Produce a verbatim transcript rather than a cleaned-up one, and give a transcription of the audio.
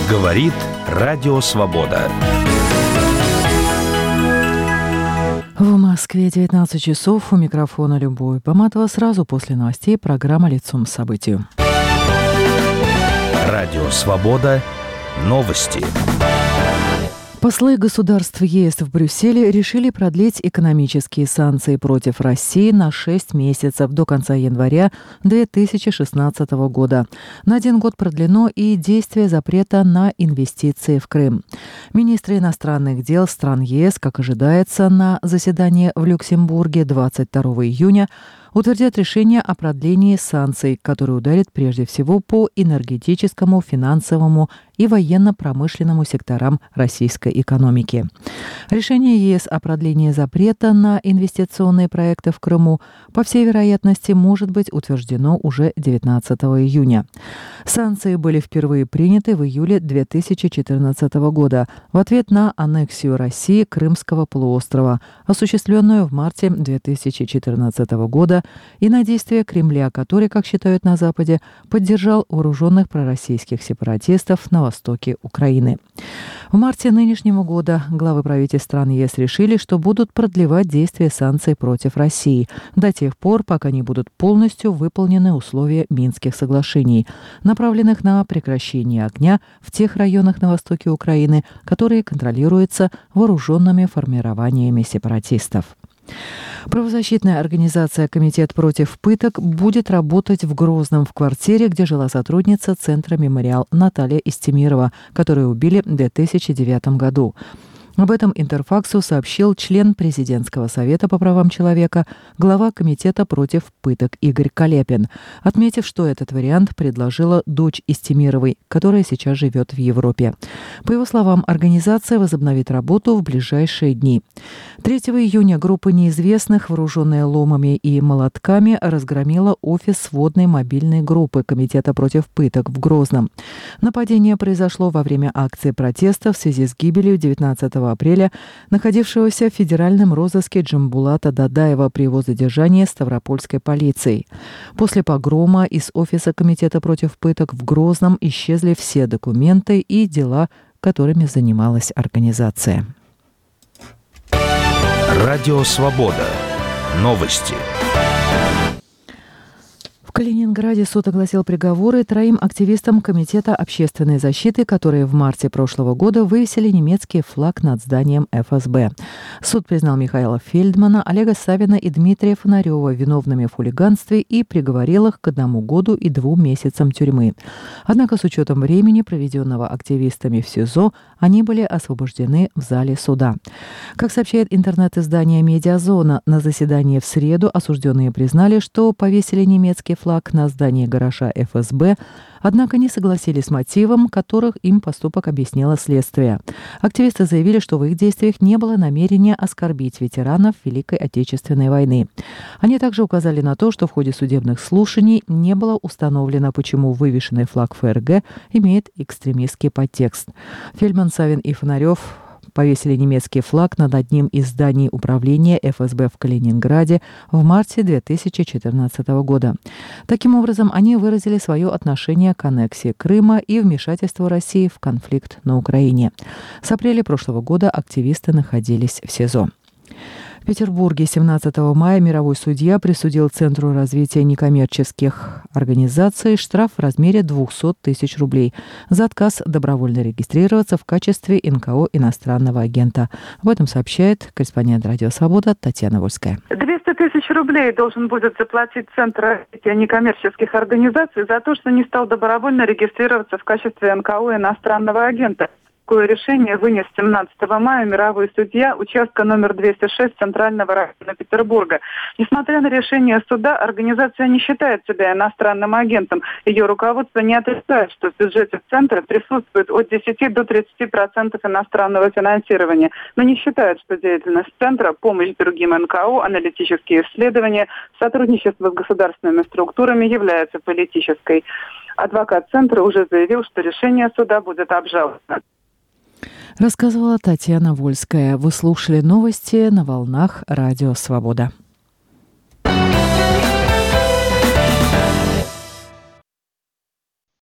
Говорит Радио Свобода. В Москве девятнадцать часов. У микрофона Любовь Поматова. Сразу после новостей программа «Лицом к событию». Радио Свобода. Новости. Послы государств ЕС в Брюсселе решили продлить экономические санкции против России на шесть месяцев до конца января две тысячи шестнадцатого года. На один год продлено и действие запрета на инвестиции в Крым. Министры иностранных дел стран ЕС, как ожидается, на заседании в Люксембурге двадцать второго июня утвердят решение о продлении санкций, которое ударит прежде всего по энергетическому, финансовому и военно-промышленному секторам российской экономики. Решение ЕС о продлении запрета на инвестиционные проекты в Крыму, по всей вероятности, может быть утверждено уже девятнадцатого июня. Санкции были впервые приняты в июле две тысячи четырнадцатого года в ответ на аннексию России Крымского полуострова, осуществленную в марте две тысячи четырнадцатого года, и на действия Кремля, который, как считают на Западе, поддержал вооруженных пророссийских сепаратистов на востоке Украины. В марте нынешнего года главы правительств стран ЕС решили, что будут продлевать действие санкций против России до тех пор, пока не будут полностью выполнены условия Минских соглашений, направленных на прекращение огня в тех районах на востоке Украины, которые контролируются вооруженными формированиями сепаратистов. Правозащитная организация «Комитет против пыток» будет работать в Грозном, в квартире, где жила сотрудница Центра «Мемориал» Наталья Истемирова, которую убили в две тысячи девятом году. Об этом Интерфаксу сообщил член Президентского совета по правам человека, глава Комитета против пыток Игорь Калепин, отметив, что этот вариант предложила дочь Истемировой, которая сейчас живет в Европе. По его словам, организация возобновит работу в ближайшие дни. третьего июня группа неизвестных, вооруженная ломами и молотками, разгромила офис сводной мобильной группы Комитета против пыток в Грозном. Нападение произошло во время акции протеста в связи с гибелью девятнадцатого апреля находившегося в федеральном розыске Джамбулата Дадаева при его задержании Ставропольской полицией. После погрома из офиса Комитета против пыток в Грозном исчезли все документы и дела, которыми занималась организация. Радио Свобода. Новости. В Калининграде суд огласил приговоры троим активистам Комитета общественной защиты, которые в марте прошлого года вывесили немецкий флаг над зданием эф эс бэ. Суд признал Михаила Фельдмана, Олега Савина и Дмитрия Фонарева виновными в хулиганстве и приговорил их к одному году и двум месяцам тюрьмы. Однако с учетом времени, проведенного активистами в СИЗО, они были освобождены в зале суда. Как сообщает интернет-издание «Медиазона», на заседании в среду осужденные признали, что повесили немецкий флаг на здании гаража эф эс бэ, однако не согласились с мотивом, которых им поступок объяснило следствие. Активисты заявили, что в их действиях не было намерения оскорбить ветеранов Великой Отечественной войны. Они также указали на то, что в ходе судебных слушаний не было установлено, почему вывешенный флаг эф эр гэ имеет экстремистский подтекст. Фельдман, Савин и Фонарев повесили немецкий флаг над одним из зданий управления эф эс бэ в Калининграде в марте две тысячи четырнадцатого года. Таким образом, они выразили свое отношение к аннексии Крыма и вмешательству России в конфликт на Украине. С апреля прошлого года активисты находились в СИЗО. В Петербурге семнадцатого мая мировой судья присудил Центру развития некоммерческих организаций штраф в размере двухсот тысяч рублей за отказ добровольно регистрироваться в качестве эн ка о иностранного агента. Об этом сообщает корреспондент «Радио Свобода» Татьяна Вольская. двести тысяч рублей должен будет заплатить Центр развития некоммерческих организаций за то, что не стал добровольно регистрироваться в качестве эн ка о иностранного агента. Такое решение вынес семнадцатого мая мировой судья участка номер двести шесть Центрального района Петербурга. Несмотря на решение суда, организация не считает себя иностранным агентом. Ее руководство не отрицает, что в бюджете центра присутствует от десяти до тридцати процентов иностранного финансирования, но не считает, что деятельность центра, помощь другим эн ка о, аналитические исследования, сотрудничество с государственными структурами является политической. Адвокат центра уже заявил, что решение суда будет обжаловано. Рассказывала Татьяна Вольская. Вы слушали новости на волнах Радио Свобода.